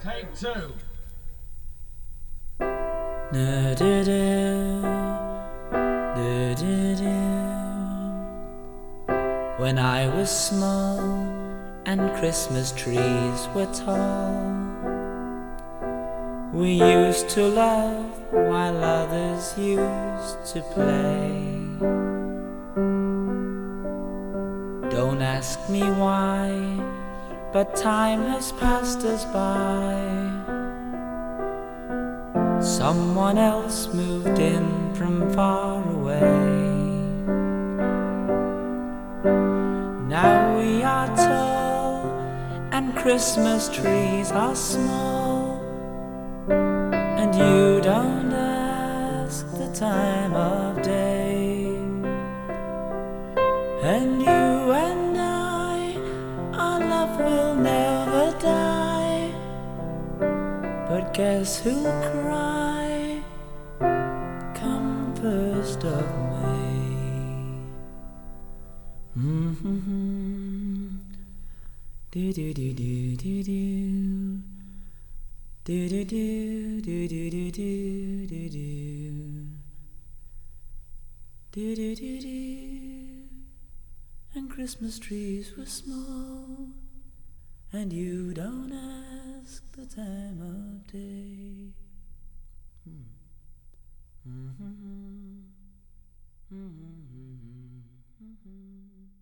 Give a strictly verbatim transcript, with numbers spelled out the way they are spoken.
Take two. When I was small and Christmas trees were tall, we used to laugh while others used to play. Don't ask me why, but time has passed us by. Someone else moved in from far away. Now we are tall and Christmas trees are small, and you don't ask the time of day. And you and I, our love will never die. But guess who'll cry come first of May? Mm-hmm. Do do do do do do. Do do do do do do do do do. Do do do do. And Christmas trees were small, and you don't ask the time of day. Mm-hmm. Mm-hmm. Mm-hmm.